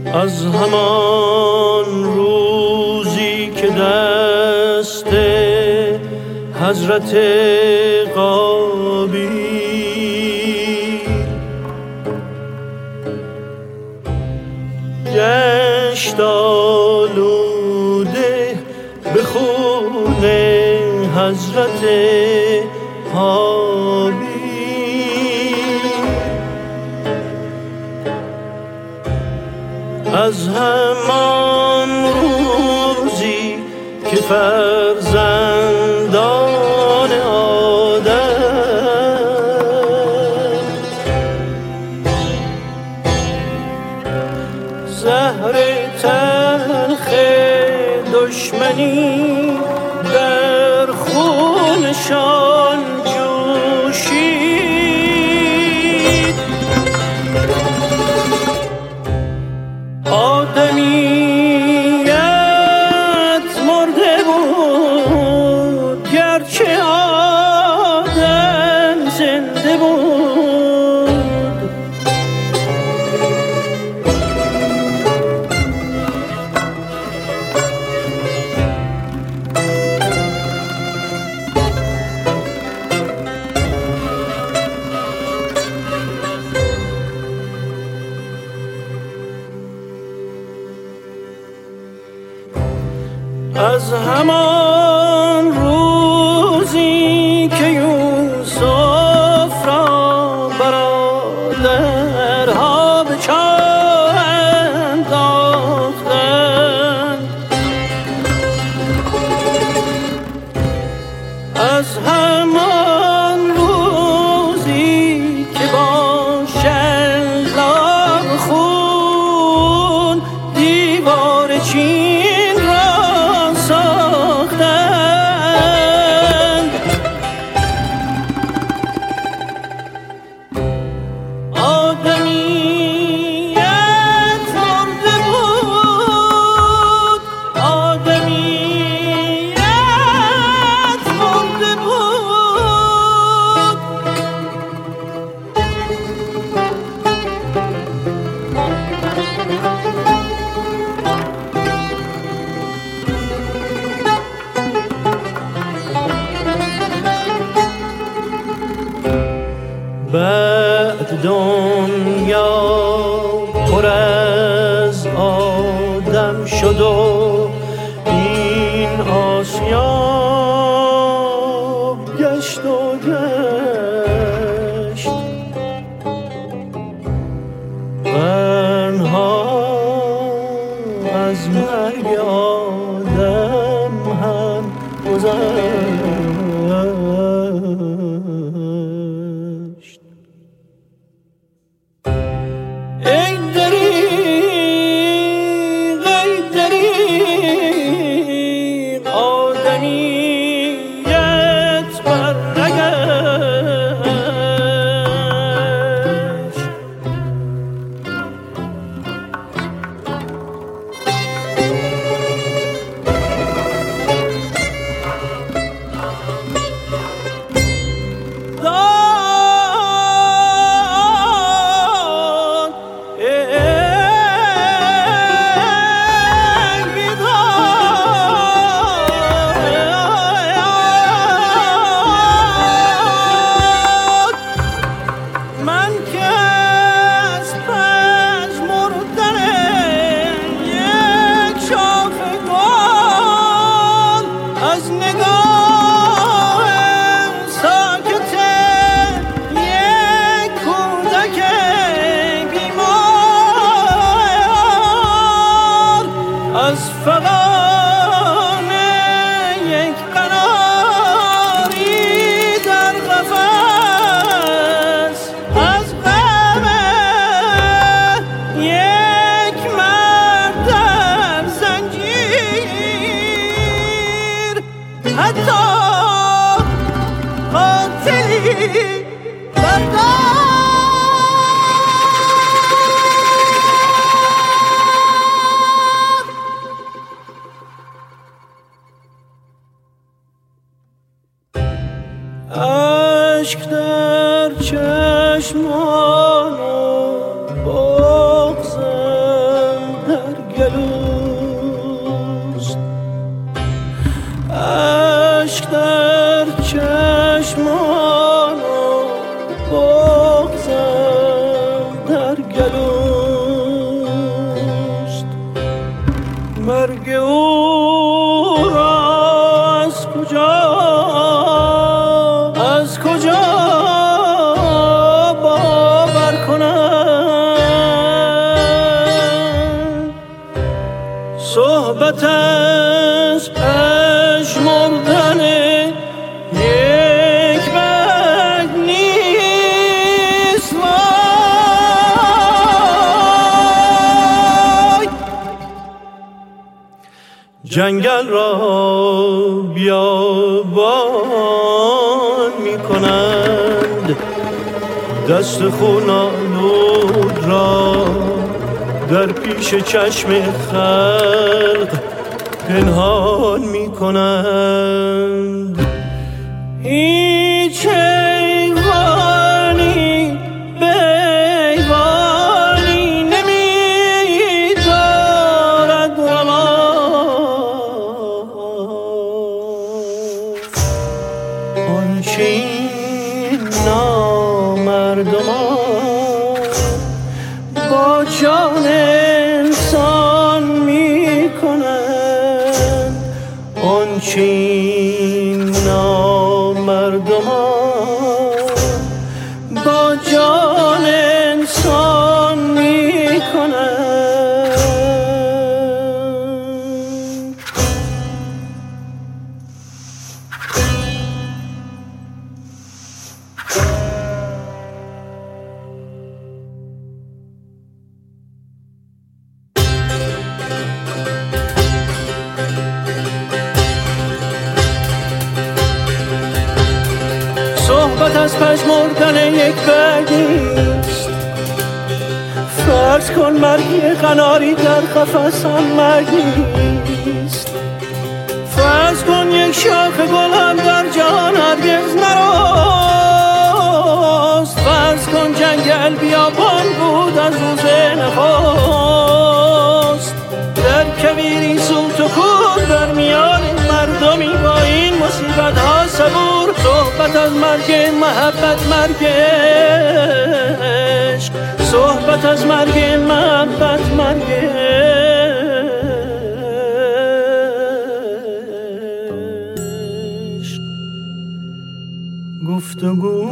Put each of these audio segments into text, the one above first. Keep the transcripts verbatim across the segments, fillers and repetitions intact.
از همان روزی که دست حضرت قابیل گشت آلوده به خون حضرت هابیل، از همان روزی که فرزندان آدم زهر تلخ دشمنی در خونشان جوشید. آدمیت مرده بود گرچه آدم زنده بود. از همان روزی که یوسف را برادرها به چاه انداختند، از همان روزی که با شلاق خون دیوار چین بعد دنیا پر از آدم شد و این آسیاب گشت و گشت. قرنها از مرگ آدم هم گذشت. ای دریغ ای دریغ آدمیت بر نگشت. از فغان یک قناری در قفس، از غم یک مرد در زنجیر، حتی قاتلی بردار. عشق در چشمان و بغضم از پژمردن یک برگ نیست. وای جنگل را بیابان می کنند، دست خون آلود را در پیش چشم خلق پنهان می کنند. هیچ حیوانی به حیوانی نمی دارد روا، آنچه این نامردمان با جان انسان می کنند، آنچه این نامردمان با جان انسان می کنند. صحبت از پژمردن یک برگیست، فرض کن مرگی قناری در قفس هم مرگیست. فرض کن یک شاخ گل هم در جهان هرگز نرست. فرض کن جنگل بیابان بود از روز نخست. در کویری سوت و کور در میان مردمی با این مصیبت ها صبور. صحبت از مرگ محبت، مرگ عشق، صحبت از مرگ محبت، مرگ عشق. گفتگو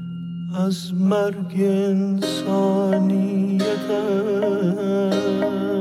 از مرگ انسانیت